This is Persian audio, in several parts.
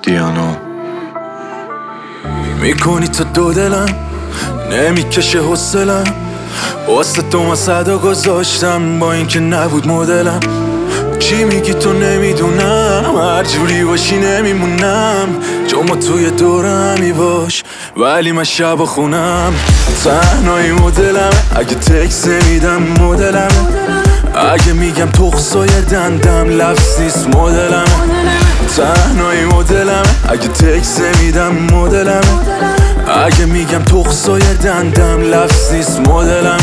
دیانا میکنی تا دو دلم نمیکشه حوصلم واسه تو من صدا گذاشتم با اینکه نبود مدلم چی میگی تو نمیدونم هر جوری باشی نمیمونم چون ما توی دورمی باش ولی من شب خونم تنهایی مدلم اگه تکس میدم مدلم اگه میگم تخصای دندم لفظ نیست مدلم تنهایی مدلم اگه تکس میدم مدلم اگه میگم تخصای دندم لفظ نیست مدلم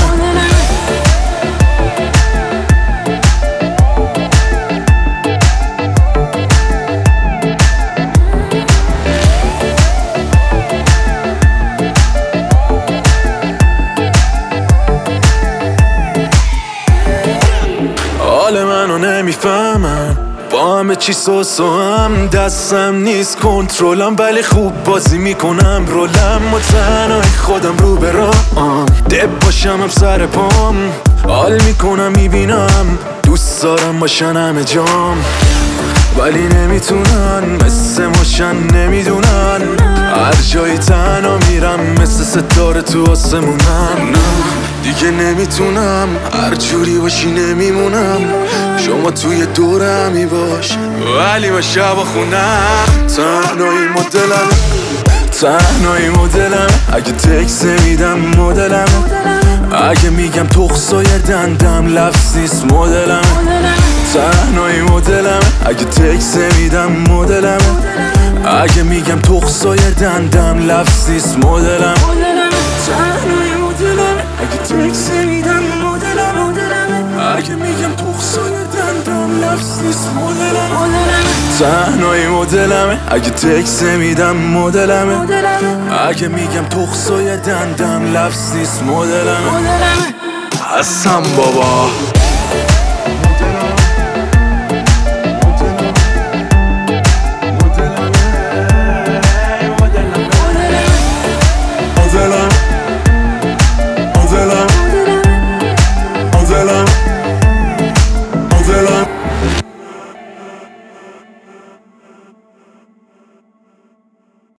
حال منو نمیفهمن با همه چی سوسوام دستم نیست کنترلم ولی خوب بازی میکنم رولم و تنهای خودم رو به رام دب باشم هم سر پام حال میکنم میبینم دوست دارم باشن همه جام ولی نمیتونن مثل ماشن نمیدونن هر جایی تنها میرم مثل ستاره تو آسمونم دیگه نمیتونم هر جوری باشی نمیمونم شما توی دورمی باش ولی من شب خونم تنهایی مدلم تنهایی مدلم اگه تکس میدم مدلم اگه میگم تخصای دندم لفظ نیست مدلم تنهایی مدلم اگه تکس میدم مدلم اگه میگم تخصای دندم لفظ نیست مدلم تنهایی مدلم اگه تکس میدم مدلم اگه میگم تخصای دندم لفظ نیست مدلم تنهایی مدلم اگه تکس میدم مدلم اگه میگم تخصای دندم لفظ نیست مدلم هستم بابا